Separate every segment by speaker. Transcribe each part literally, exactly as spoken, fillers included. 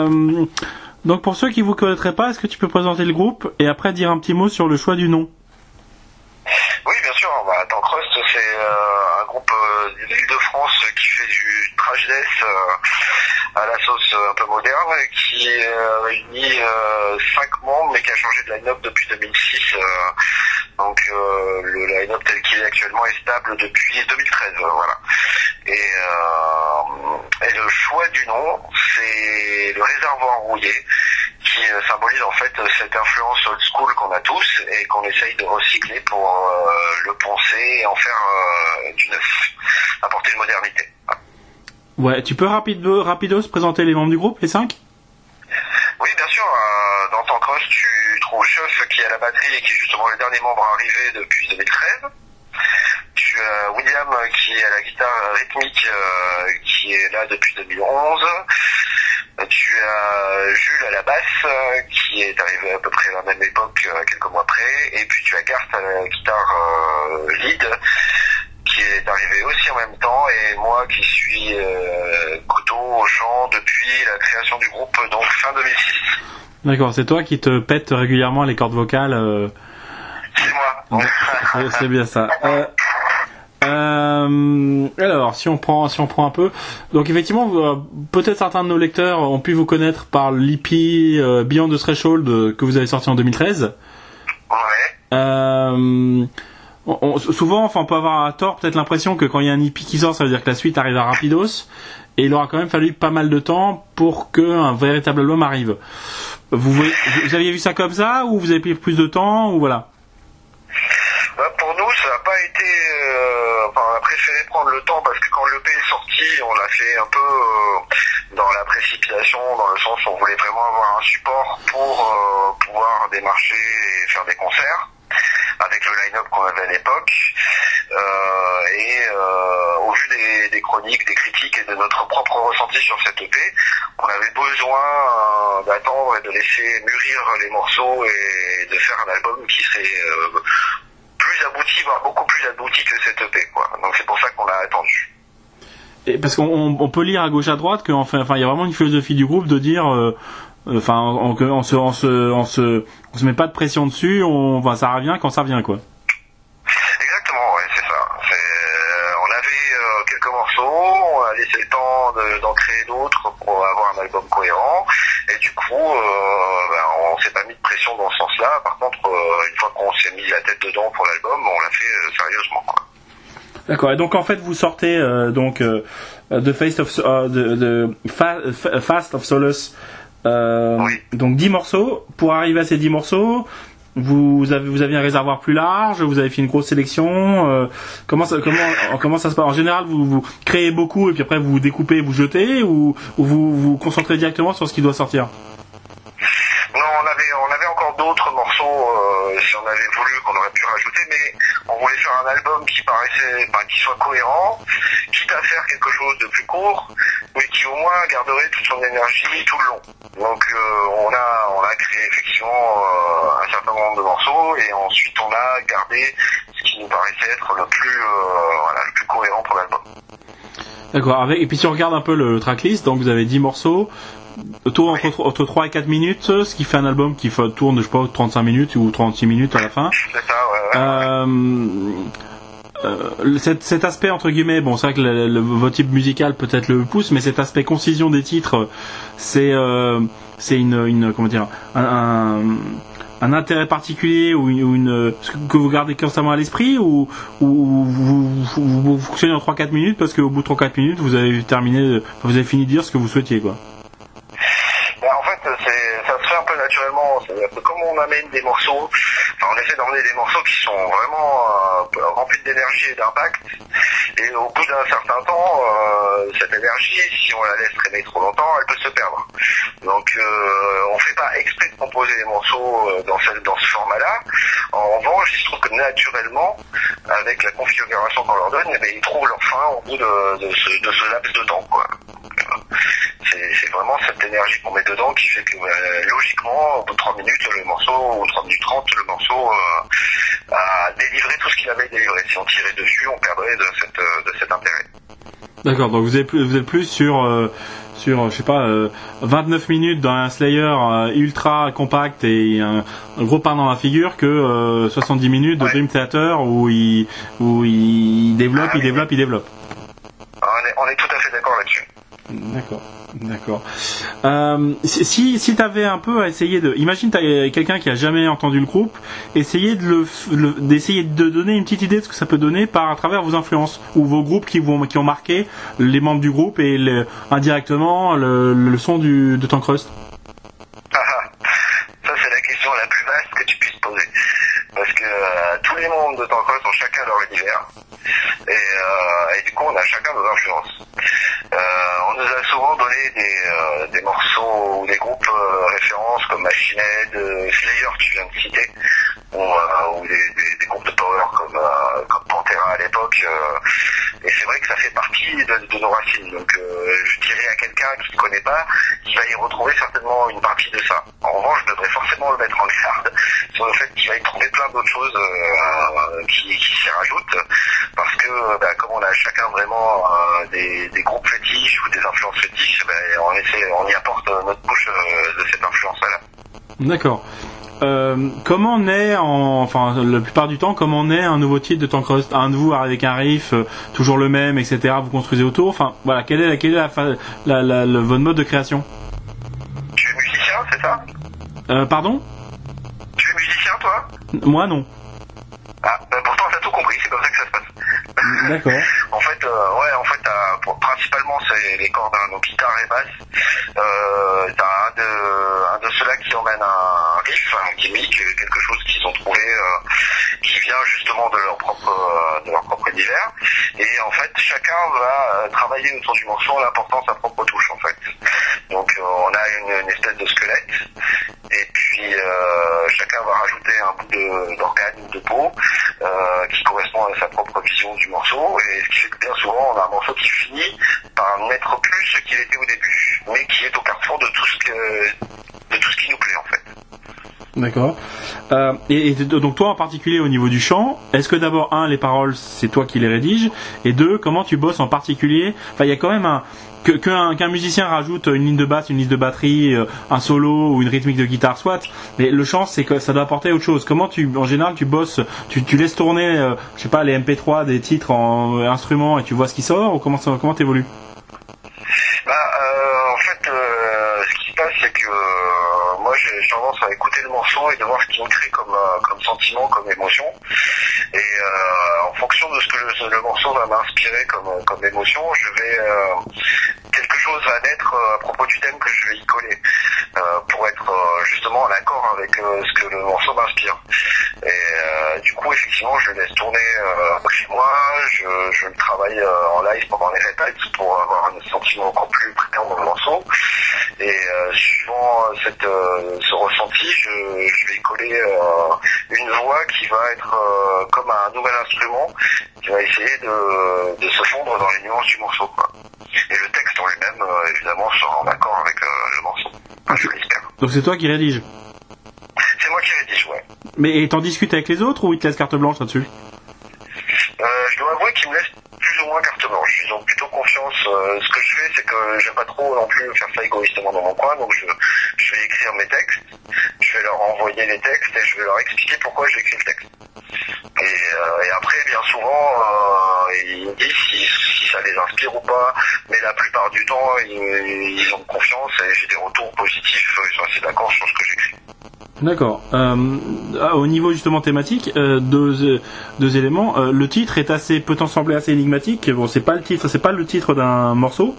Speaker 1: Euh, donc pour ceux qui vous connaîtraient pas, est-ce que tu peux présenter le groupe et après dire un petit mot sur le choix du nom?
Speaker 2: Oui, bien sûr. Bah, Tankrust, c'est euh, un groupe euh, de l'Île-de-France qui fait du thrash death euh, à la sauce un peu moderne, qui euh, réunit euh, cinq membres mais qui a changé de line-up depuis deux mille six. Euh, donc euh, le line-up tel qu'il est actuellement est stable depuis deux mille treize. Euh, voilà. Et, euh, et le choix du nom, c'est le réservoir rouillé, qui euh, symbolise en fait cette influence old school qu'on a tous et qu'on essaye de recycler pour euh, le poncer et en faire euh, du neuf, apporter une modernité.
Speaker 1: Ouais, tu peux rapido, rapido se présenter les membres du groupe, les cinq?
Speaker 2: Oui, bien sûr. Euh, dans Tankrust, tu trouves Chef qui est à la batterie et qui est justement le dernier membre arrivé depuis deux mille treize. Tu as William qui est à la guitare rythmique, euh, qui est là depuis deux mille onze. Tu as Jules à la basse, euh, qui est arrivé à peu près à la même époque, euh, quelques mois après. Et puis tu as Garth à la guitare euh, lead, qui est arrivé aussi en même temps. Et moi qui suis euh, couteau au chant depuis la création du groupe, donc fin deux mille six.
Speaker 1: D'accord, c'est toi qui te pète régulièrement les cordes vocales. Euh...
Speaker 2: C'est moi.
Speaker 1: c'est, c'est bien ça. Euh... Euh, alors, si on prend, si on prend un peu, donc effectivement, euh, peut-être certains de nos lecteurs ont pu vous connaître par l'E P euh, Beyond the Threshold euh, que vous avez sorti en deux mille treize.
Speaker 2: Ouais.
Speaker 1: Euh, on, on, souvent, enfin, on peut avoir à tort peut-être l'impression que quand il y a un E P qui sort, ça veut dire que la suite arrive à rapidos, et il aura quand même fallu pas mal de temps pour qu'un véritable album arrive. Vous, vous, vous aviez vu ça comme ça, ou vous avez pris plus de temps, ou voilà?
Speaker 2: Bah pour nous, ça n'a pas été... Euh, enfin, on a préféré prendre le temps parce que quand l'E P est sorti, on l'a fait un peu euh, dans la précipitation, dans le sens où on voulait vraiment avoir un support pour euh, pouvoir démarcher et faire des concerts avec le line-up qu'on avait à l'époque. Euh, et euh, au vu des, des chroniques, des critiques et de notre propre ressenti sur cette E P, on avait besoin euh, d'attendre et de laisser mûrir les morceaux et de faire un album qui serait... Euh, plus abouti, voire beaucoup plus abouti que cette E P, quoi. Donc c'est pour ça qu'on l'a attendu.
Speaker 1: Et parce qu'on on peut lire à gauche à droite que enfin enfin il y a vraiment une philosophie du groupe de dire euh, enfin on, on, on se on se on se on se met pas de pression dessus, on enfin, ça revient quand ça revient, quoi.
Speaker 2: Exactement, ouais, c'est ça. C'est, euh, on avait euh, quelques morceaux, on a laissé le temps de, d'en créer d'autres pour avoir un album cohérent. Et du coup, euh, ben, on s'est pas mis de pression dans ce sens-là. Par contre, euh, une fois qu'on s'est mis la tête dedans pour l'album, on l'a fait euh, sérieusement, quoi.
Speaker 1: D'accord. Et donc en fait, vous sortez euh, donc euh, The Fast of euh, de, de Fa, Fa, Fast of Solace. Euh,
Speaker 2: oui.
Speaker 1: Donc dix morceaux. Pour arriver à ces dix morceaux, vous avez vous avez un réservoir plus large. Vous avez fait une grosse sélection. Euh, comment ça comment comment ça se passe? En général, vous, vous créez beaucoup et puis après vous découpez, vous jetez, ou, ou vous vous concentrez directement sur ce qui doit sortir?
Speaker 2: Non, on avait, on avait encore d'autres morceaux, euh, si on avait voulu, qu'on aurait pu rajouter, mais on voulait faire un album qui paraissait, ben, qui soit cohérent, quitte à faire quelque chose de plus court, mais qui au moins garderait toute son énergie tout le long. Donc, euh, on a, on a créé effectivement euh, un certain nombre de morceaux, et ensuite on a gardé ce qui nous paraissait être le plus, euh, voilà, le plus cohérent pour l'album.
Speaker 1: D'accord. Avec, et puis si on regarde un peu le tracklist, donc vous avez dix morceaux. Tourne entre, entre trois et quatre minutes, ce qui fait un album qui fait, tourne, je sais pas, trente-cinq minutes ou trente-six minutes à la fin.
Speaker 2: C'est ça, ouais, ouais.
Speaker 1: Euh, euh, cet, cet aspect, entre guillemets, bon, c'est vrai que le, le, votre type musical peut-être le pousse, mais cet aspect concision des titres, c'est, euh, c'est une, une, comment dire, un, un, un intérêt particulier ou une, ou une, que vous gardez constamment à l'esprit, ou, ou vous, vous, vous fonctionnez en trois à quatre minutes parce qu'au bout de trois à quatre minutes, vous avez terminé, vous avez fini de dire ce que vous souhaitiez, quoi.
Speaker 2: Naturellement, c'est-à-dire que comme on amène des morceaux, enfin on essaie d'emmener des morceaux qui sont vraiment euh, remplis d'énergie et d'impact, et au bout d'un certain temps, euh, cette énergie, si on la laisse traîner trop longtemps, elle peut se perdre. Donc euh, on fait pas exprès de composer des morceaux euh, dans, ce, dans ce format-là. En revanche, il se trouve que naturellement, avec la configuration qu'on leur donne, eh bien, ils trouvent leur fin au bout de, de, ce, de ce laps de temps, quoi. Donc, euh, c'est, c'est vraiment cette énergie qu'on met dedans qui fait que euh, logiquement, au bout de trois minutes, le morceau, ou trois minutes trente, le morceau euh, a délivré tout ce qu'il avait délivré. Si on tirait dessus, on perdrait de, cette, de cet intérêt.
Speaker 1: D'accord, donc vous êtes plus, vous êtes plus sur, euh, sur, je sais pas, euh, vingt-neuf minutes dans un Slayer euh, ultra compact et un, un gros pain dans la figure que euh, soixante-dix minutes de
Speaker 2: ouais.
Speaker 1: Dream Theater où il, où il développe, ah, il oui. développe, il développe.
Speaker 2: On est, on est tout à fait d'accord là-dessus.
Speaker 1: D'accord. D'accord. Euh, si si t'avais un peu à essayer de, imagine t'as quelqu'un qui a jamais entendu le groupe, essayer de le, le d'essayer de donner une petite idée de ce que ça peut donner par à travers vos influences ou vos groupes qui vont qui ont marqué les membres du groupe et le, indirectement le, le son du de Tankrust.
Speaker 2: Ah, ça c'est la question la plus vaste que tu puisses poser parce que euh, tous les membres de Tankrust ont chacun leur univers et, euh, et du coup on a chacun nos influences. Euh, on nous a souvent donné des, euh, des morceaux ou des groupes euh, références comme Machine Head, euh, Slayer tu viens de citer, ou, euh, ou des, des, des groupes de power comme, euh, comme Pantera à l'époque. Euh, et c'est vrai que ça fait partie de, de nos racines. Donc euh, je dirais à quelqu'un qui ne connaît pas qu'il va y retrouver certainement une partie de ça. En revanche, je devrais forcément le mettre en garde sur le fait qu'il va y trouver plein d'autres choses euh, qui, qui s'y rajoutent. Parce que bah, comme on a chacun vraiment euh, des, des groupes fétiches ou des influences fétiches, bah, on, essaie, on y apporte notre touche euh, de cette influence-là.
Speaker 1: D'accord. Euh, comment naît, en, enfin la plupart du temps, comment naît un nouveau titre de Tankrust? Un de vous avec un riff euh, toujours le même, et cetera. Vous construisez autour. Enfin, voilà. Quelle est, quelle est la, la, la, la, votre mode de création?
Speaker 2: Tu es musicien, c'est ça?
Speaker 1: Euh, pardon?
Speaker 2: Tu es musicien, toi?
Speaker 1: Moi, non.
Speaker 2: Ah, bah pourtant t'as tout compris. C'est comme ça que ça se passe.
Speaker 1: D'accord.
Speaker 2: En fait, euh, ouais, en fait, t'as, principalement c'est les cordes, hein, donc guitare et basse. Euh, t'as un de, un de ceux-là qui emmène un riff, un gimmick, quelque chose qu'ils ont trouvé, euh, qui vient justement de leur propre, euh, de leur propre univers. Et en fait, chacun va euh, travailler autour du morceau en apportant sa propre touche, en fait. Donc, euh, on a une, une espèce de squelette. Et puis, euh, chacun va rajouter un bout de, d'organe ou de peau euh, qui correspond à sa propre vision du morceau. Et ce qui fait que bien souvent, on a un morceau qui finit par n'être plus ce qu'il était au début, mais qui est au carrefour de tout ce que, de tout ce qui nous plaît, en fait.
Speaker 1: D'accord. Euh, et, et donc toi en particulier au niveau du chant, est-ce que d'abord un les paroles c'est toi qui les rédiges et deux comment tu bosses en particulier? Enfin il y a quand même un que, qu'un, qu'un musicien rajoute une ligne de basse, une ligne de batterie, euh, un solo ou une rythmique de guitare soit, mais le chant c'est que ça doit apporter autre chose. Comment tu en général tu bosses, tu, tu laisses tourner euh, je sais pas les M P trois des titres en euh, instruments et tu vois ce qui sort ou comment ça, comment t'évolues?
Speaker 2: Bah euh, en fait euh, ce qui se passe c'est que euh, moi j'ai tendance à écouter le morceau et de voir ce qui me crée comme, euh, comme sentiment, comme émotion. Et euh, en fonction de ce que le, le morceau va m'inspirer comme, comme émotion, je vais euh, quelque chose va naître euh, à propos du thème que je vais y coller euh, pour être euh, justement en accord avec euh, ce que le morceau m'inspire. Et euh, du coup effectivement je le laisse tourner euh, chez moi, je, je le travaille euh, en live pendant les répètes pour avoir un sentiment encore plus présent dans le morceau. Et euh, suivant cette, euh, ce ressenti, je, je vais y coller euh, une voix qui va être euh, comme un nouvel instrument qui va essayer de, de se fondre dans les nuances du morceau, quoi. Et le texte en lui-même, euh, évidemment, sera en accord avec euh, le morceau. Enfin, je l'espère.
Speaker 1: Donc c'est toi qui rédige?
Speaker 2: C'est moi qui rédige, ouais.
Speaker 1: Mais et t'en discutes avec les autres ou ils te laissent carte blanche là-dessus?
Speaker 2: euh, Je dois avouer qu'ils me laissent plus ou moins carte blanche. Ils ont plutôt confiance. Euh, ce que je fais, c'est que j'aime pas trop non plus faire ça égoïstement dans mon coin, donc je, je vais écrire mes textes, je vais leur envoyer les textes et je vais leur expliquer pourquoi j'ai écrit le texte. Et, euh, et après, bien souvent, euh, ils me disent si, si ça les inspire ou pas, mais la plupart du temps, ils, ils ont confiance et j'ai des retours positifs, ils sont assez d'accord sur ce que j'écris.
Speaker 1: D'accord. Euh, au niveau justement thématique, euh, deux, deux éléments. Euh, le titre est assez, peut en sembler assez énigmatique. Bon, c'est pas le titre, c'est pas le titre d'un morceau.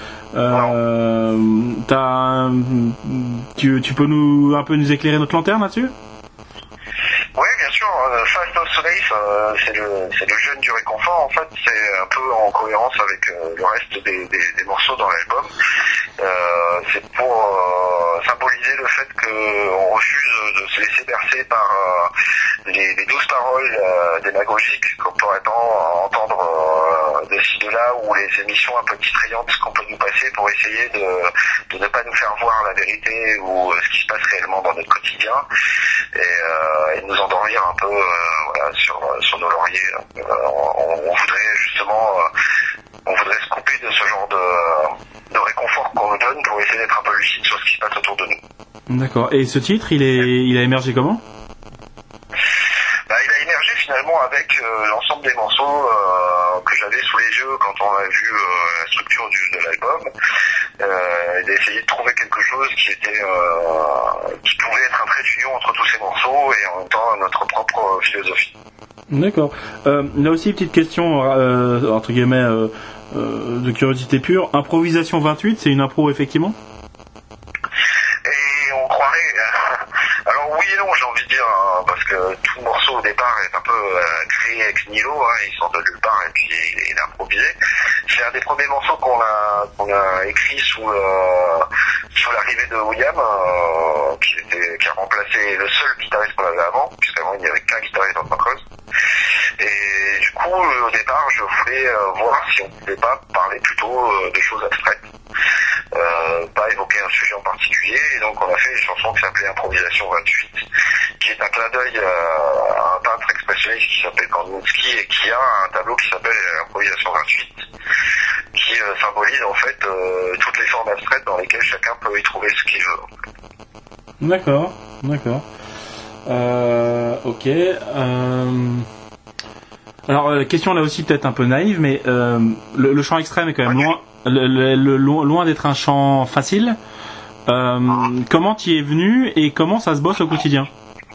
Speaker 1: Euh, t'as, tu, tu peux nous un peu nous éclairer notre lanterne là-dessus?
Speaker 2: Oui, bien sûr. Euh, Fast of Race, euh, c'est le c'est le jeune du réconfort. En fait, c'est un peu en cohérence avec euh, le reste des, des, des morceaux dans l'album. Euh, c'est pour euh, symboliser le fait qu'on refuse de se laisser bercer par euh, les, les douces paroles euh, démagogiques qu'on pourrait entendre euh, de ci de là, ou les émissions un peu distrayantes qu'on peut nous passer pour essayer de, de ne pas nous faire voir la vérité ou euh, ce qui se passe réellement dans notre quotidien et, euh, et nous endormir un peu euh, voilà, sur, sur nos lauriers. Euh, on, on voudrait justement euh, on voudrait se couper de ce genre de, de réconfort qu'on nous donne pour essayer d'être un peu lucide sur ce qui se passe autour de nous.
Speaker 1: D'accord. Et ce titre, il est, il a émergé comment?
Speaker 2: Bah, il a émergé finalement avec euh, l'ensemble des morceaux euh, que j'avais sous les yeux quand on a vu euh, la structure du, de l'album, euh, et d'essayer de trouver quelque chose qui était, euh, qui pouvait être un trait d'union entre tous ces morceaux et en même temps notre propre philosophie.
Speaker 1: D'accord. Euh, là aussi, petite question, euh, entre guillemets, euh, euh, de curiosité pure. Improvisation vingt-huit, c'est une impro, effectivement?
Speaker 2: Et on croirait... Alors oui et non, j'ai envie de dire, hein, parce que tout le morceau au départ est un peu euh, créé ex nihilo, hein, il sort de nulle part et puis il, il est improvisé. C'est un des premiers morceaux qu'on a, qu'on a écrit sous, euh, sous l'arrivée de William, euh, qui, était, qui a remplacé le seul guitariste qu'on avait avant, puisqu'avant il n'y avait qu'un guitariste en cause. Et du coup, au départ, je voulais euh, voir si on pouvait pas parler plutôt euh, de choses abstraites, euh, pas évoquer un sujet en particulier. Et donc, on a fait une chanson qui s'appelait Improvisation vingt-huit, qui est un clin d'œil euh, à un peintre expressionniste qui s'appelle Kandinsky et qui a un tableau qui s'appelle Improvisation vingt-huit, qui euh, symbolise en fait euh, toutes les formes abstraites dans lesquelles chacun peut y trouver ce qu'il veut.
Speaker 1: D'accord, d'accord. Euh, ok. Euh... Alors, euh, question là aussi peut-être un peu naïve, mais euh, le, le chant extrême est quand même loin, le, le, le, loin d'être un chant facile. Euh, comment tu y es venu et comment ça se bosse au quotidien?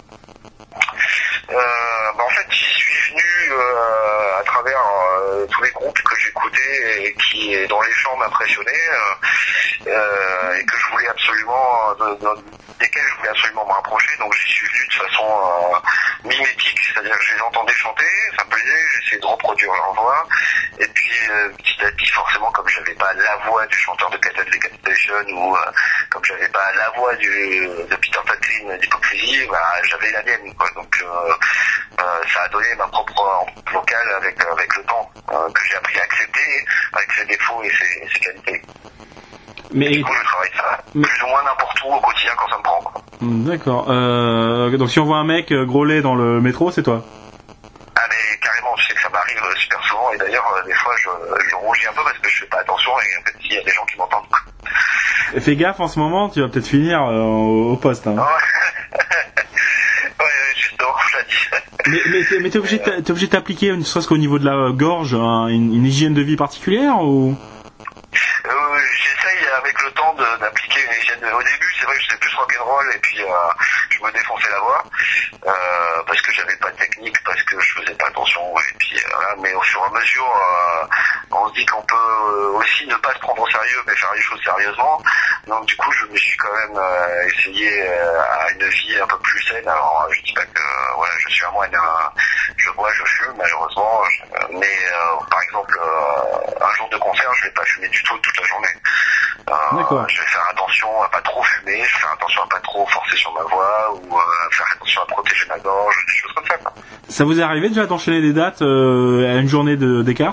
Speaker 2: euh, bah En fait, j'y suis venu euh, à travers euh, tous les groupes que j'écoutais et qui, dont les chants m'impressionnaient euh, euh, et que je voulais absolument... De, de, desquels je voulais absolument me rapprocher, donc j'y suis venu de façon euh, mimétique, c'est-à-dire que je les entendais chanter, ça me plaisait, j'essayais de reproduire leur voix, et puis euh, petit à petit, forcément, comme j'avais pas la voix du chanteur de Cat and Decapitation, ou euh, comme j'avais pas la voix du, de Peter Tatlin d'Hypocrisie, bah, j'avais la mienne, quoi, donc euh, euh, ça a donné ma propre empreinte vocale avec, avec le temps, euh, que j'ai appris à accepter, avec ses défauts et ses, et ses qualités. Mais du coup, je travaille ça mais... plus ou moins n'importe où au quotidien quand ça me prend, quoi.
Speaker 1: D'accord. Euh, donc si on voit un mec grôler dans le métro, c'est toi?
Speaker 2: Ah mais carrément, tu sais que ça m'arrive super souvent et d'ailleurs des fois je, je rougis un peu parce que je fais pas attention et en fait il y a des gens qui m'entendent.
Speaker 1: Et fais gaffe en ce moment, tu vas peut-être finir euh, au, au poste. Hein.
Speaker 2: Ouais, ouais, justement, je l'ai dit.
Speaker 1: Mais, mais, t'es, mais t'es obligé, euh... t'es obligé de t'appliquer, ne serait-ce qu'au niveau de la gorge, hein, une, une hygiène de vie particulière ou?
Speaker 2: Euh, j'essaye avec le temps de, d'appliquer une hygiène de... Au début, c'est vrai que j'étais plus rock'n'roll et puis euh, je me défonçais la voix euh, parce que j'avais pas de technique, parce que je faisais pas attention et puis euh, voilà. Mais au fur et à mesure, euh, on se dit qu'on peut aussi ne pas se prendre au sérieux mais faire les choses sérieusement. Donc du coup, je me suis quand même euh, essayé euh, à une vie un peu plus saine. Alors je dis pas que euh, voilà, je suis un moine, hein. Je bois, je fume malheureusement, je... mais euh, par exemple euh, un jour de concert, je vais pas fumer du tout toute la journée. Euh, je vais faire attention à pas trop fumer, je vais faire attention à pas trop forcer sur ma voix ou euh, faire attention à protéger ma gorge, des choses comme ça, quoi.
Speaker 1: Ça vous est arrivé déjà d'enchaîner des dates euh, à une journée de, d'écart?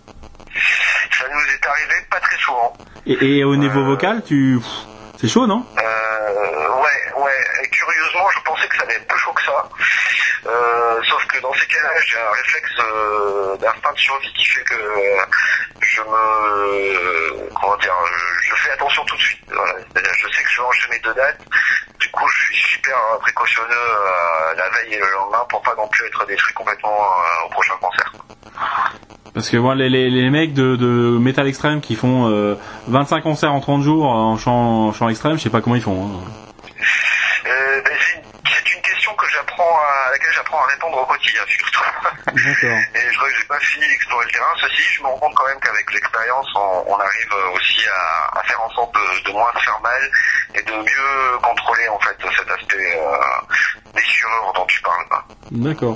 Speaker 2: Ça nous est arrivé pas très souvent.
Speaker 1: Et, et au niveau euh... vocal, tu... c'est chaud, non?
Speaker 2: euh, Ouais, ouais. Et curieusement, je pensais que ça allait être plus chaud que ça. Euh, sauf que dans ces cas-là, j'ai un réflexe euh, d'instinct de survie qui fait que euh, je me, euh, comment dire, je, je fais attention tout de suite. Voilà. C'est-à-dire, je sais que je vais enchaîner deux dates. Du coup, je suis super précautionneux euh, la veille et le lendemain pour pas non plus être détruit complètement euh, au prochain concert.
Speaker 1: Parce que voilà, les, les, les mecs de, de métal extrême qui font euh, vingt-cinq concerts en trente jours en chant, en chant extrême, je sais pas comment ils font. Hein.
Speaker 2: Euh, ben c'est, une, c'est une question que j'apprends à, à laquelle j'apprends à répondre au quotidien surtout.
Speaker 1: D'accord.
Speaker 2: Et je crois que j'ai pas fini d'explorer le terrain. Ceci, je me rends compte quand même qu'avec l'expérience, on, on arrive aussi à, à faire en sorte de, de moins se faire mal et de mieux contrôler en fait cet aspect euh, des fureurs dont tu parles. Quoi.
Speaker 1: D'accord.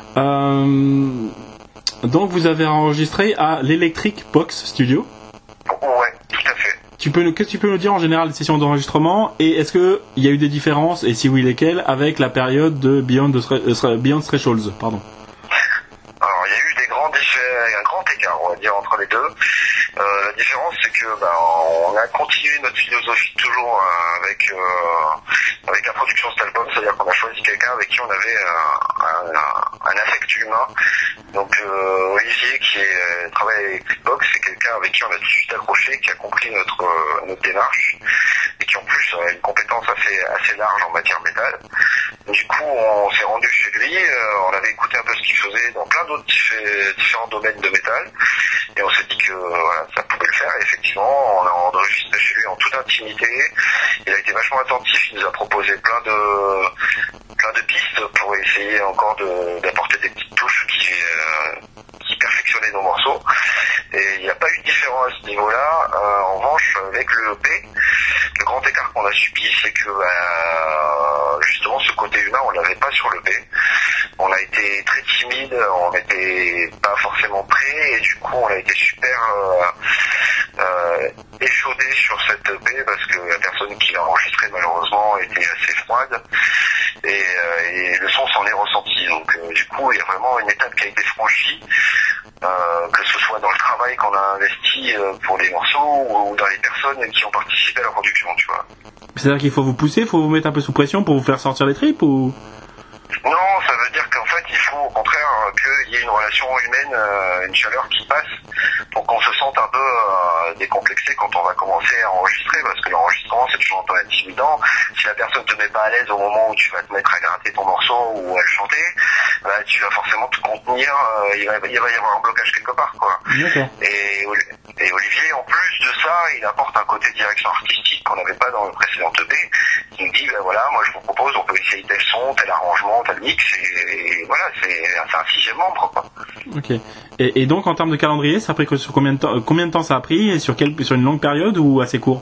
Speaker 1: Euh... Donc vous avez enregistré à l'Electric Box Studio.
Speaker 2: Ouais, tout à fait.
Speaker 1: Tu peux, qu'est-ce que tu peux nous dire en général des sessions d'enregistrement et est-ce que il y a eu des différences et si oui lesquelles avec la période de Beyond, de, Beyond Thresholds, pardon.
Speaker 2: Alors il y a eu des grands déchets, un grand écart on va dire entre les deux. Euh, la différence, c'est que bah, on a continué notre philosophie toujours euh, avec euh, avec la production de cet album, c'est-à-dire qu'on a choisi quelqu'un avec qui on avait euh, un, un, un affect humain. Donc euh, Olivier, qui est, travaille avec Clipbox, c'est quelqu'un avec qui on a tout de suite accroché, qui a compris notre euh, notre démarche et qui en plus a une compétence assez assez large en matière métal. Du coup, on s'est rendu chez lui, euh, on avait écouté un peu ce qu'il faisait dans plein d'autres diffé- différents domaines de métal, et on s'est dit que euh, voilà, ça pouvait le faire. Et effectivement, on a enregistré chez lui en toute intimité. Il a été vachement attentif, il nous a proposé plein de plein de pistes pour essayer encore de, d'apporter des petites touches qui, euh, qui perfectionnaient nos morceaux. Et il n'y a pas eu de différence à ce niveau-là. Euh, en revanche, avec le E P, le grand écart qu'on a subi, c'est que bah, justement ce côté humain, on l'avait pas sur l'E P. On a été très timide, on n'était pas forcément prêt, et du coup on a été super euh, euh, échaudé sur cette E P parce que la personne qui l'a enregistré malheureusement était assez froide, et, euh, et le son s'en est ressenti. Donc euh, du coup il y a vraiment une étape qui a été franchie, euh, que ce soit dans le travail qu'on a investi euh, pour les morceaux ou, ou dans les personnes qui ont participé à la production, tu vois.
Speaker 1: C'est-à-dire qu'il faut vous pousser, il faut vous mettre un peu sous pression pour vous faire sortir les tripes ou...
Speaker 2: Non, ça veut dire qu'en fait, il faut au contraire qu'il y ait une relation humaine, euh, une chaleur qui passe pour qu'on se sente un peu euh, décomplexé quand on va commencer à enregistrer, parce que l'enregistrement, c'est toujours un peu intimidant. Si la personne te met pas à l'aise au moment où tu vas te mettre à gratter ton morceau ou à le chanter, bah, tu vas forcément te contenir, euh, il, va, il va y avoir un blocage quelque part, quoi.
Speaker 1: D'accord.
Speaker 2: Et, et Olivier, en plus de ça, il apporte un côté direction artistique qu'on n'avait pas dans le précédent E P. Il me dit, ben voilà, moi je vous propose, on peut essayer tel son, tel arrangement, tel mix, et, et voilà, c'est, c'est un sixième membre, quoi.
Speaker 1: Ok. Et, et donc en termes de calendrier, ça a pris sur combien de temps, combien de temps ça a pris, et sur quelle, sur une longue période ou assez court?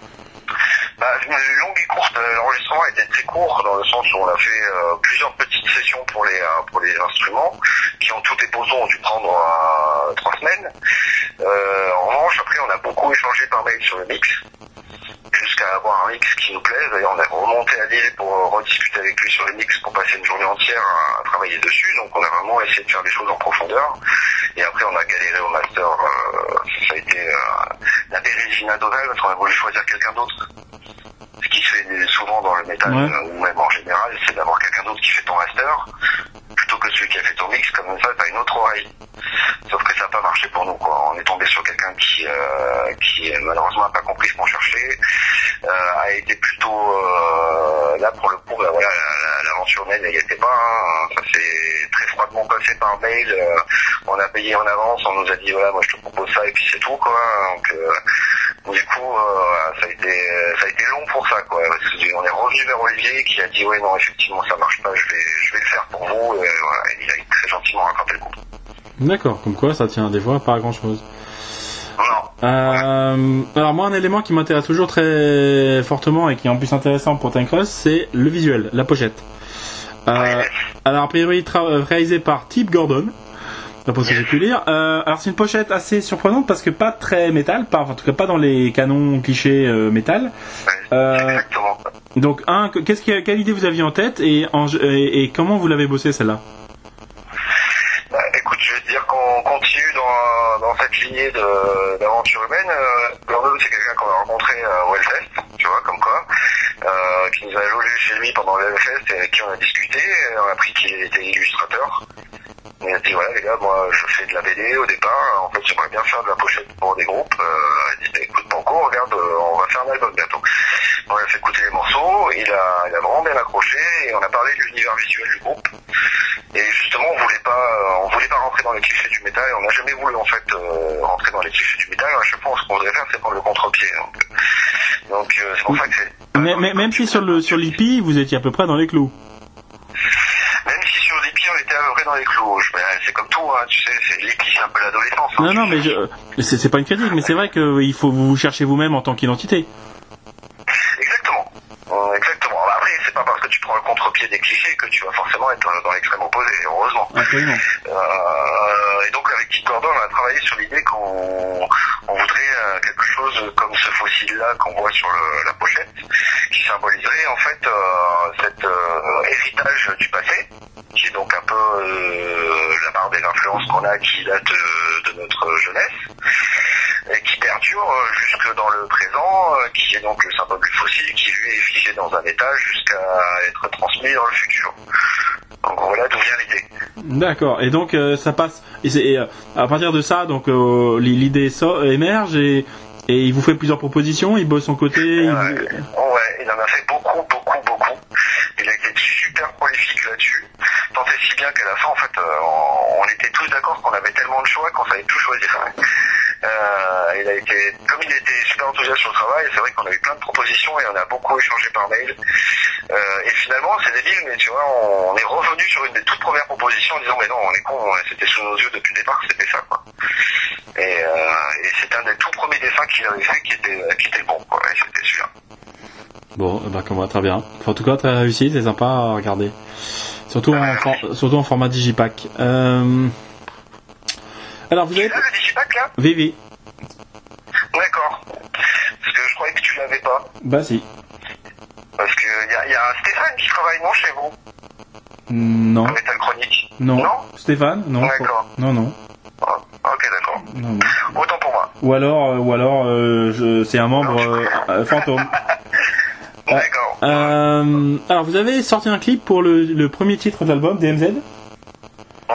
Speaker 2: Bah, une longue et courte. L'enregistrement a été très court dans le sens où on a fait euh, plusieurs petites sessions pour les euh, pour les instruments qui ont toutes les posons ont dû prendre euh, trois semaines. Euh, en revanche, après, on a beaucoup échangé par mail sur le mix jusqu'à avoir un mix qui nous plaise. D'ailleurs, on a remonté à Lille pour euh, rediscuter avec lui sur le mix pour passer une journée entière à, à travailler dessus. Donc, on a vraiment essayé de faire des choses en profondeur. Et après, on a galéré au master. Euh, ça a été euh, la bérésina totale parce qu'on a voulu choisir quelqu'un d'autre. Ce qui se fait souvent dans le métal,
Speaker 1: ouais.
Speaker 2: euh, ou même en général, c'est d'avoir quelqu'un d'autre qui fait ton master plutôt que celui qui a fait ton mix. Comme ça, t'as une autre oreille. Sauf que ça n'a pas marché pour nous, quoi. On est tombé sur quelqu'un qui, euh, qui malheureusement n'a pas compris ce qu'on cherchait, euh, a été plutôt euh, là pour le coup, bah, voilà, l'aventure humaine, elle n'y était pas. Hein. Ça s'est très froidement passé par mail. Euh, on a payé en avance, on nous a dit voilà, moi je te propose ça et puis c'est tout, quoi. Donc euh, du coup, euh, ça a été, ça a été long pour ça, quoi. Parce qu'on est revenu vers Olivier qui a dit ouais non, effectivement ça marche pas, je vais, je vais le faire pour vous. Et voilà, il a très gentiment rattrapé le coup.
Speaker 1: D'accord, comme quoi ça tient des fois pas à grand chose.
Speaker 2: Non.
Speaker 1: Euh, alors moi un élément qui m'intéresse toujours très fortement et qui est en plus intéressant pour Tank Rust, c'est le visuel, la pochette. Euh, alors a priori tra- réalisé par Tip Gordon, d'après ce que j'ai pu lire. Euh, alors c'est une pochette assez surprenante parce que pas très métal, pas, en tout cas pas dans les canons clichés euh, métal. Euh,
Speaker 2: Exactement.
Speaker 1: donc un, qu'est-ce qui, quelle idée vous aviez en tête et, en, et, et comment vous l'avez bossé celle-là?
Speaker 2: Bah, écoute, je vais te dire qu'on continue dans, dans cette lignée de, d'aventure humaine. Euh, Gordon, c'est quelqu'un qu'on a rencontré euh, au Hellfest, tu vois, comme quoi, euh, qui nous a logé chez lui pendant le Hellfest et avec qui on a discuté. On a appris qu'il était illustrateur. Il a dit voilà les gars, moi je fais de la B D au départ, en fait j'aimerais bien faire de la pochette pour des groupes. Euh, il dit bah, écoute Banco, regarde, euh, on va faire un album bientôt. On a fait écouter les morceaux, il a, il a vraiment bien accroché et on a parlé de l'univers visuel du groupe. Et justement on voulait pas, on voulait pas rentrer dans les clichés du métal, on n'a jamais voulu en fait euh, rentrer dans les clichés du métal. À chaque fois ce qu'on voudrait faire c'est prendre le contre-pied. Donc, donc euh, c'est pour ça que c'est.
Speaker 1: Mais, mais, même si sur le sur l'E P vous étiez à peu près dans les clous.
Speaker 2: Même si sur l'E P on était à peu près dans les clous, je, ben, c'est comme tout, hein, tu sais, c'est l'E P c'est un peu l'adolescence. Hein,
Speaker 1: non non mais je, c'est, c'est pas une critique, mais c'est vrai qu'il faut vous chercher vous-même en tant qu'identité.
Speaker 2: Exactement. Euh, exactement. Après, c'est pas parce que tu prends le contre-pied des clichés que tu vas forcément être dans l'extrême opposé, heureusement.
Speaker 1: Absolument.
Speaker 2: Euh, et donc avec Tip Gordon, on a travaillé sur l'idée qu'on on voudrait euh, quelque chose comme ce fossile-là qu'on voit sur le, la pochette, qui symboliserait en fait euh, cet euh, héritage du passé, qui est donc un peu euh, la part des influences qu'on a qui date de, de notre jeunesse. et qui perdure jusque dans le présent, qui est donc le symbole du fossile, qui lui est figé dans un état jusqu'à être transmis dans le futur. Donc voilà d'où vient l'idée.
Speaker 1: D'accord. Et donc euh, ça passe. Et, c'est, et euh, à partir de ça, donc euh, l'idée so- émerge et, et il vous fait plusieurs propositions. Il bosse son côté. Il
Speaker 2: ouais,
Speaker 1: vous...
Speaker 2: ouais, il en a fait beaucoup, beaucoup, beaucoup. Il a été super prolifique là-dessus. Tant et si bien qu'à la fin, en fait, euh, on, on était tous d'accord qu'on avait tellement de choix qu'on savait tout choisir. Euh, il a été, comme il était super enthousiaste sur le travail, c'est vrai qu'on a eu plein de propositions et on a beaucoup échangé par mail. Euh, et finalement, c'est débile, mais tu vois, on, on est revenu sur une des toutes premières propositions en disant mais non, on est con, c'était sous nos yeux depuis le départ, c'était ça, quoi. Et, euh, et c'était un des tout premiers dessins qu'il avait fait qui était, qui était le bon, quoi. Et c'était celui-là.
Speaker 1: Bon, bah comme moi, très bien. Enfin, en tout cas, très réussi, c'est sympa à regarder. Surtout en, for- surtout en format Digipack. Euh... Alors, vous avez...
Speaker 2: Tu l'as, le Digipack, là ?
Speaker 1: Oui, oui.
Speaker 2: D'accord. Parce que je croyais que tu l'avais pas.
Speaker 1: Bah si.
Speaker 2: Parce que y a, y a Stéphane qui travaille, non, chez vous ?
Speaker 1: Non.
Speaker 2: En Metal Chronique.
Speaker 1: Non.
Speaker 2: Non ?
Speaker 1: Stéphane ? Non.
Speaker 2: D'accord.
Speaker 1: Non, non.
Speaker 2: Ah, ok, d'accord.
Speaker 1: Non, non.
Speaker 2: Autant pour moi.
Speaker 1: Ou alors, euh, ou alors, euh, je, c'est un membre euh, euh, fantôme.
Speaker 2: D'accord.
Speaker 1: Euh, alors, vous avez sorti un clip pour le, le premier titre de l'album, D M Z.
Speaker 2: Ouais.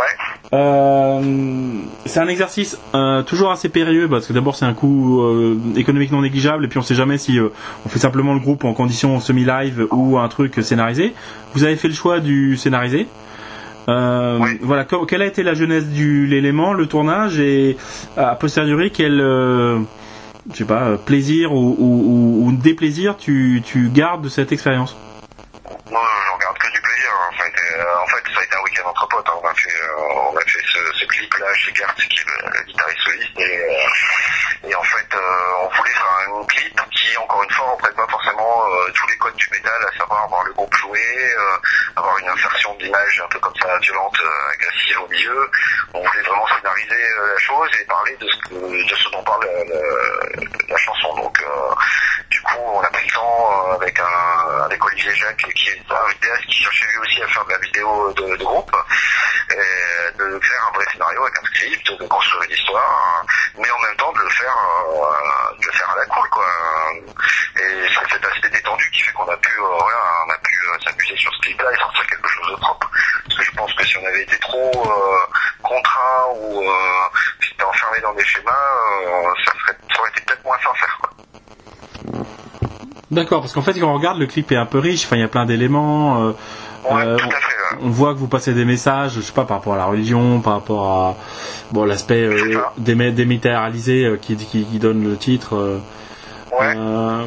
Speaker 1: Euh, c'est un exercice euh, toujours assez périlleux parce que d'abord c'est un coût euh, économique non négligeable et puis on sait jamais si euh, on fait simplement le groupe en condition semi-live ou un truc scénarisé. Vous avez fait le choix du scénarisé. Euh,
Speaker 2: oui.
Speaker 1: Voilà, comme, quelle a été la genèse de l'élément, le tournage et a posteriori quel euh, je sais pas plaisir ou, ou, ou déplaisir tu, tu gardes de cette expérience?
Speaker 2: Non, j'en garde que du plaisir. En fait, euh, en fait ça a été un week-end entre potes. Hein. On a fait, euh, on a fait ce, ce clip-là chez Gert, qui est le, le guitariste soliste, et, euh, et en fait, euh, on voulait faire un clip qui, encore une fois, ne reprenne pas forcément euh, tous les codes du métal, à savoir avoir le groupe joué, euh, avoir une insertion d'image un peu comme ça, violente, euh, agressive au milieu. On voulait vraiment scénariser euh, la chose et parler de ce, que, de ce dont parle la, la, la chanson. Donc, euh, du coup, on a pris le temps euh, avec un, avec Olivier Jacques, qui est un vidéaste qui cherchait lui aussi à faire de la vidéo de, de groupe, et de faire un vrai scénario avec un script, de construire une histoire, mais en même temps de le faire, euh, de le faire à la cool, quoi. Et c'est cet aspect détendu qui fait qu'on a pu, euh, voilà, on a pu euh, s'amuser sur ce clip-là et sortir quelque chose de propre. Parce que je pense que si on avait été trop euh, contraint ou euh, si on était enfermé dans des schémas, euh, ça, serait, ça aurait été peut-être moins sincère, quoi.
Speaker 1: D'accord, parce qu'en fait quand on regarde le clip est un peu riche, enfin il y a plein d'éléments. Euh,
Speaker 2: ouais,
Speaker 1: euh,
Speaker 2: tout à fait. Ouais.
Speaker 1: On voit que vous passez des messages, je sais pas, par rapport à la religion, par rapport à bon l'aspect euh, déma- dématérialisé euh, qui, qui qui donne le titre. Euh,
Speaker 2: ouais.
Speaker 1: Euh,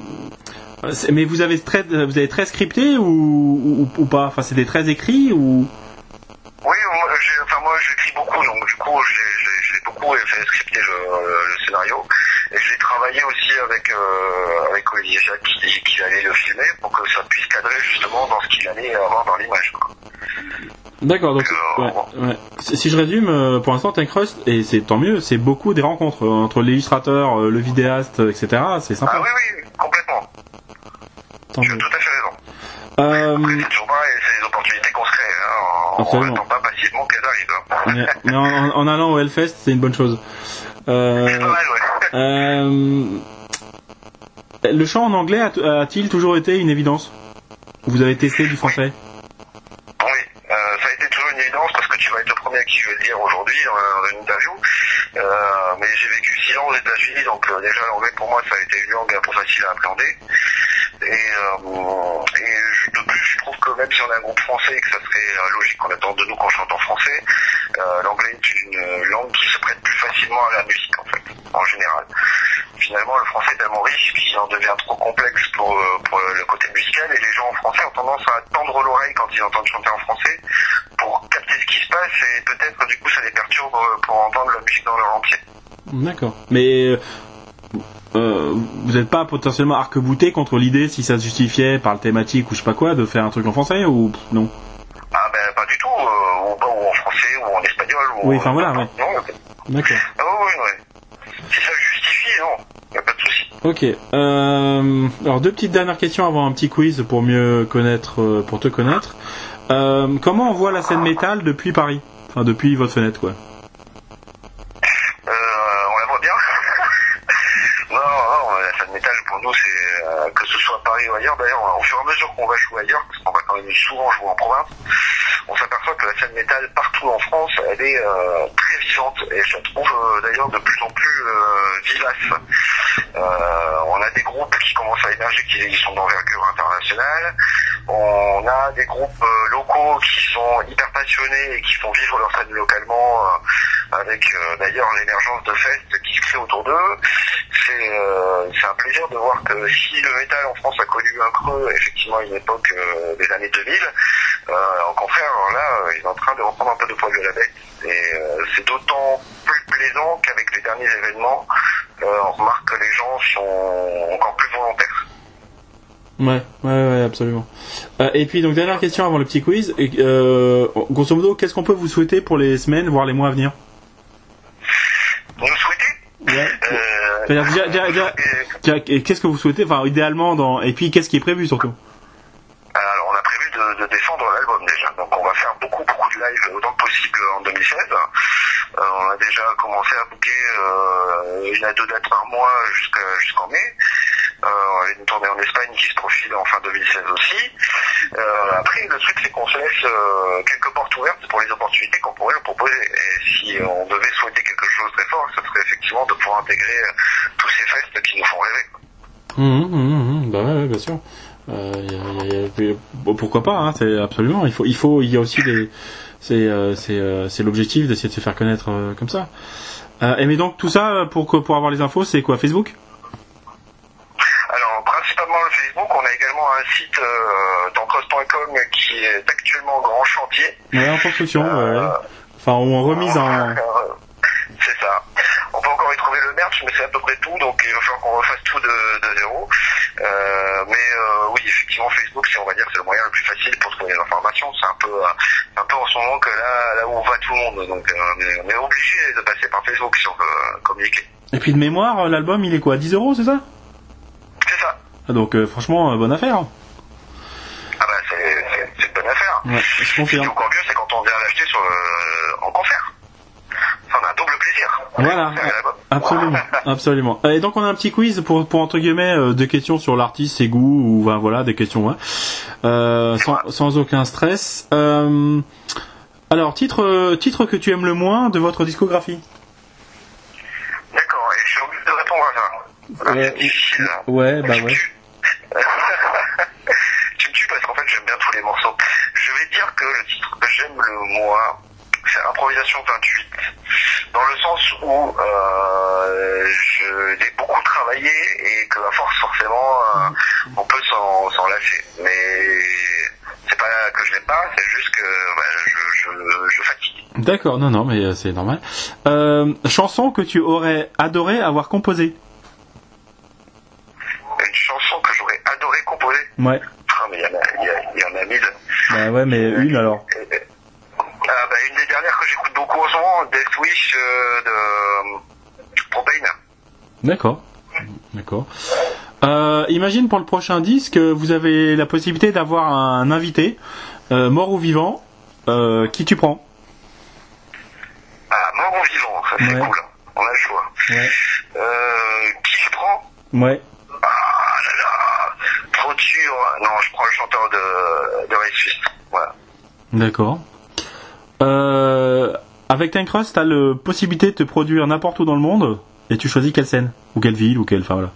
Speaker 1: mais vous avez très vous avez très scripté ou, ou, ou pas? Enfin c'est des traits écrits ou?
Speaker 2: Oui, moi, j'ai, enfin moi j'écris beaucoup, donc du coup j'ai, j'ai, j'ai beaucoup fait scripter le, le scénario, et j'ai travaillé aussi avec euh, avec Olivier Jacques qui, qui allait le filmer pour que ça puisse cadrer justement dans ce qu'il allait avoir dans l'image, quoi.
Speaker 1: D'accord, donc,
Speaker 2: euh,
Speaker 1: ouais, ouais. Si je résume, pour l'instant Tankrust, et c'est tant mieux, c'est beaucoup des rencontres entre l'illustrateur, le vidéaste, et cetera. C'est sympa.
Speaker 2: Ah oui, oui, complètement.
Speaker 1: Tant
Speaker 2: tu as
Speaker 1: mieux.
Speaker 2: tout à fait raison.
Speaker 1: Euh...
Speaker 2: Après, c'est toujours pareil, c'est les opportunités qu'on se crée, hein. On
Speaker 1: Absolument.
Speaker 2: n'attend pas passivement qu'elles arrivent. Hein.
Speaker 1: Mais en, en allant au Hellfest, c'est une bonne chose. Euh...
Speaker 2: C'est pas mal, ouais.
Speaker 1: Euh... Le chant en anglais a- a-t-il toujours été une évidence? Vous avez testé du français?
Speaker 2: Oui, euh, ça a été toujours une évidence parce que tu vas être le premier à qui je vais le dire aujourd'hui dans, dans une interview. Euh, mais j'ai vécu six ans aux États-Unis, donc euh, déjà l'anglais pour moi ça a été une langue un peu facile à appréhender. Et, euh, et je, de plus, je trouve que même si on a un groupe français et que ça serait euh, logique qu'on attende de nous qu'on chante en français, euh, l'anglais est une langue qui se prête plus facilement à la musique en fait, en général. Finalement, le français est tellement riche qu'il en devient trop complexe pour, pour le côté musical, et les gens en français ont tendance à tendre l'oreille quand ils entendent chanter en français pour capter ce qui se passe, et peut-être du coup ça les perturbe pour entendre la musique dans leur entier.
Speaker 1: D'accord. Mais euh, vous n'êtes pas potentiellement arc-bouté contre l'idée, si ça se justifiait par le thématique ou je sais pas quoi, de faire un truc en français ou non?
Speaker 2: Ah ben pas du tout, euh, ou, ou en français ou en espagnol. Ou,
Speaker 1: oui, enfin voilà, ouais.
Speaker 2: Non,
Speaker 1: d'accord.
Speaker 2: Ah oui, oui, oui. Si ça le justifie, non, il n'y a pas de souci.
Speaker 1: Ok. Euh, alors deux petites dernières questions avant un petit quiz pour mieux connaître, pour te connaître. Euh, comment on voit la scène métal depuis Paris? Enfin depuis votre fenêtre, quoi.
Speaker 2: Euh, on la voit bien. au fur et à mesure qu'on va jouer ailleurs, parce qu'on va quand même souvent jouer en province, on s'aperçoit que la scène métal partout en France, elle est euh, très vivante et je la trouve euh, d'ailleurs de plus en plus euh, vivace. Euh, on a des groupes qui commencent à émerger, qui, qui sont d'envergure internationale. On a des groupes euh, locaux qui sont hyper passionnés et qui font vivre leur scène localement, euh, avec euh, d'ailleurs l'émergence de fêtes qui se créent autour d'eux. C'est, euh, c'est un plaisir de voir que si le métal en France a connu un creux, effectivement à une époque euh, des années deux mille, euh, au contraire, là, il est en train de reprendre un peu de poil de la bête. Et euh, c'est d'autant plus plaisant qu'avec les derniers événements, euh, on remarque que les gens sont encore plus volontaires.
Speaker 1: Ouais, ouais, ouais, absolument. Euh, et puis, donc, dernière question avant le petit quiz. Et, euh, grosso modo, qu'est-ce qu'on peut vous souhaiter pour les semaines, voire les mois à venir?
Speaker 2: Nous souhaiter
Speaker 1: Ouais.
Speaker 2: euh,
Speaker 1: C'est-à-dire, déjà, déjà, déjà, déjà, qu'est-ce que vous souhaitez, enfin, idéalement, dans, et puis, qu'est-ce qui est prévu surtout?
Speaker 2: Alors, on a prévu de, de défendre l'album déjà. Donc, on va faire beaucoup, beaucoup de live autant que possible en deux mille seize. Euh, on a déjà commencé à booker euh, une à deux dates par mois jusqu'à, jusqu'en mai. Euh, on a une tournée en Espagne qui se profile en fin deux mille seize aussi. Euh, après, le truc, c'est qu'on se laisse euh, quelques portes ouvertes pour les opportunités qu'on pourrait nous proposer. Et si on devait souhaiter quelque chose de très fort, ce serait effectivement de pouvoir intégrer euh, tous ces festes qui nous font rêver.
Speaker 1: Mmh, mmh, mmh, bah ouais, bien sûr. Euh, y a, y a, y a, bon, pourquoi pas, hein, c'est absolument. Il faut, il faut, il y a aussi des, c'est, euh, c'est, euh, c'est l'objectif d'essayer de se faire connaître euh, comme ça. Euh, et mais donc tout ça pour pour avoir les infos, c'est quoi, Facebook?
Speaker 2: Alors principalement le Facebook. On a également un site euh, dancross point com qui est actuellement en grand chantier.
Speaker 1: Ouais, en construction. Euh, ouais. Enfin, ou en remise en.
Speaker 2: C'est ça. On peut encore y trouver le merch, mais c'est à peu près tout, donc il va falloir qu'on refasse tout de, de zéro. Euh, mais euh, oui, effectivement, Facebook, c'est, on va dire, c'est le moyen le plus facile pour trouver les informations. C'est un peu, euh, un peu en ce moment que là, là où va tout le monde. Donc, euh, on, est, on est obligé de passer par Facebook si on veut euh, communiquer.
Speaker 1: Et puis de mémoire, l'album, il est quoi, dix euros, c'est ça?
Speaker 2: C'est ça.
Speaker 1: Ah, donc, euh, franchement, euh, bonne affaire.
Speaker 2: Ah bah, c'est, c'est, c'est une bonne affaire.
Speaker 1: Ouais, je confirme.
Speaker 2: Ce qui est encore mieux, c'est quand on vient l'acheter sur, euh, en concert. Ça, on a un double plaisir.
Speaker 1: Voilà, absolument, absolument. Et donc on a un petit quiz pour, pour entre guillemets euh, des questions sur l'artiste, ses goûts ou ben, voilà des questions, ouais. euh, sans, sans aucun stress. Euh, alors titre titre que tu aimes le moins de votre discographie.
Speaker 2: D'accord, et je suis obligé de répondre à ça. Voilà,
Speaker 1: ouais,
Speaker 2: c'est difficile.
Speaker 1: Ouais, bah ouais.
Speaker 2: Tu me tues parce qu'en fait j'aime bien tous les morceaux. Je vais dire que le titre que j'aime le moins, c'est Improvisation vingt-huit, dans le sens où euh, je l'ai beaucoup travaillé et que à force forcément euh, on peut s'en, s'en lasser. Mais c'est pas que je l'aime pas, c'est juste que bah, je, je, je fatigue.
Speaker 1: D'accord, non, non, mais c'est normal. Euh, chanson que tu aurais adoré avoir composée.
Speaker 2: Une chanson que j'aurais adoré composer.
Speaker 1: Ouais.
Speaker 2: Ah, mais il y en a, il y, a, il y en a mille.
Speaker 1: Bah ouais, mais une alors.
Speaker 2: Ah bah, une des dernières que j'écoute beaucoup en ce moment, Death Wish euh, de euh, Propane.
Speaker 1: D'accord, d'accord. Euh, imagine pour le prochain disque, vous avez la possibilité d'avoir un invité, euh, mort ou vivant, euh, qui tu prends?
Speaker 2: Ah, mort ou vivant, ça c'est
Speaker 1: ouais.
Speaker 2: cool, on a le choix.
Speaker 1: Ouais.
Speaker 2: Euh, qui je prends?
Speaker 1: Ouais.
Speaker 2: Ah là là, trop dur. Non, je prends le chanteur de, de Race Fist. Voilà.
Speaker 1: D'accord. Euh, avec Tankrust, t'as la possibilité de te produire n'importe où dans le monde et tu choisis quelle scène ou quelle ville ou quelle, enfin voilà.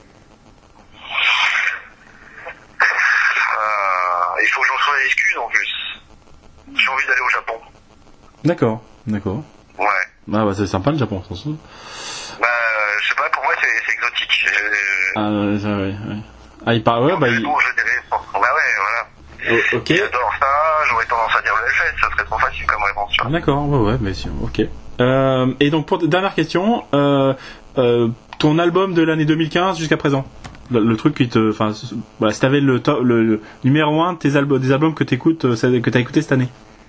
Speaker 2: Euh, il faut que j'en sois l'excuse en plus. J'ai envie d'aller au Japon.
Speaker 1: D'accord, d'accord.
Speaker 2: Ouais.
Speaker 1: Ah bah c'est sympa le Japon, sans doute.
Speaker 2: Bah je sais pas, pour moi c'est, c'est exotique. Je...
Speaker 1: Ah ouais, ça, ouais, ouais. Ah il parle, ouais, bah il.
Speaker 2: Bon, je dirais. Bah ouais, voilà.
Speaker 1: Oh, ok.
Speaker 2: J'adore ça, j'aurais tendance à dire le Hellfest, ça serait trop facile comme réponse. Tu vois.
Speaker 1: D'accord, ouais, ouais, mais si, ok. Euh, et donc, pour dernière question, euh, euh, ton album de l'année deux mille quinze jusqu'à présent, le, le truc qui te, enfin, voilà, si t'avais le, to- le, le numéro un de tes albums, des albums que t'écoutes, que t'as écouté cette année.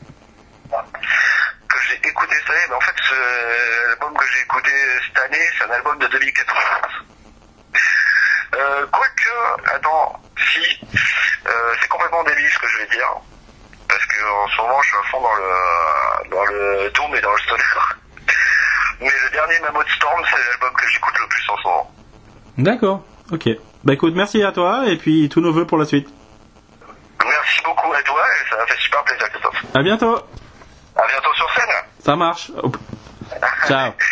Speaker 2: Que j'ai écouté cette année, mais en fait, ce, l'album que j'ai écouté cette année, c'est un album de deux mille quatorze. Euh, quoique, attends, si, euh, c'est complètement débile ce que je vais dire, parce que en ce moment je suis à fond dans le dans le doom et dans le stoner. Mais le dernier Mammoth Storm, c'est l'album que j'écoute le plus en ce moment.
Speaker 1: D'accord, ok. Bah écoute, merci à toi et puis tous nos vœux pour la suite. À bientôt.
Speaker 2: À bientôt sur scène.
Speaker 1: Ça marche. Ciao.